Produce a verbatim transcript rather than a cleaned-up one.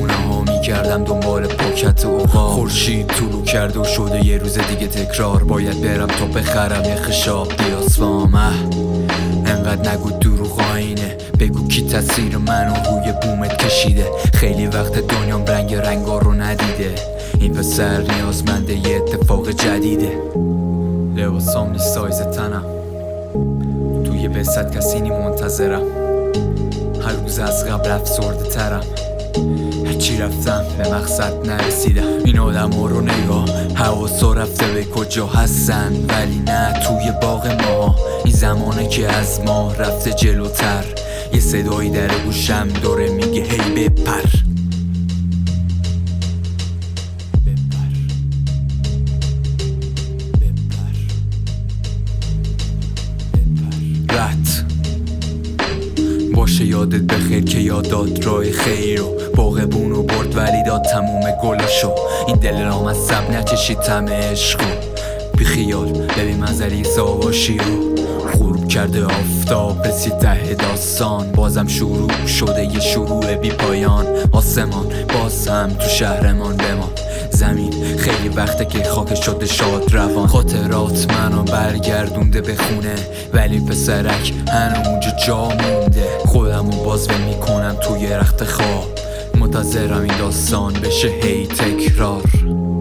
خونه ها میکردم دنبال پاکت و اوقا. خورشید طولو کرده و شده یه روز دیگه تکرار. باید برم تا بخرم یه خشاب بیاسفام. انقدر نگو دروغ آینه، بگو کی تاثیر منو روی بومت کشیده. خیلی وقت دنیام رنگ رنگا رو ندیده. این پسر نیازمنده یه اتفاق جدیده. لباسام نیست سایز تنم، توی بسط کسی نی منتظرم. هر روز از قبل افسرده ترم، هرچی رفتم به مقصد نرسیدم. این آدم ها رو نگاه، حواسا رفته به کجا هستن ولی نه توی باغ ما. این زمانه که از ما رفته جلوتر، یه صدایی در گوشم داره میگه هی بپر. باشه یادت بخیر که یاد داد راه خیر و باغبون و برد ولی داد تموم گلشو. این دل رام از سب نچشید تم عشقو. بی خیال ببین منظری ساواشی رو غروب کرده آفتاب، رسید ته داستان. بازم شروع شده یه شروع بی پایان. آسمان باز هم تو شهرمان بمان. زمین خیلی وقته که خاک شده شاد روان. خاطرات منو برگردونده به خونه ولی پسرک هنو اونجا جا مونده. خودمو باز به میکنم توی رخت خواب، منتظرم این داستان بشه هی تکرار.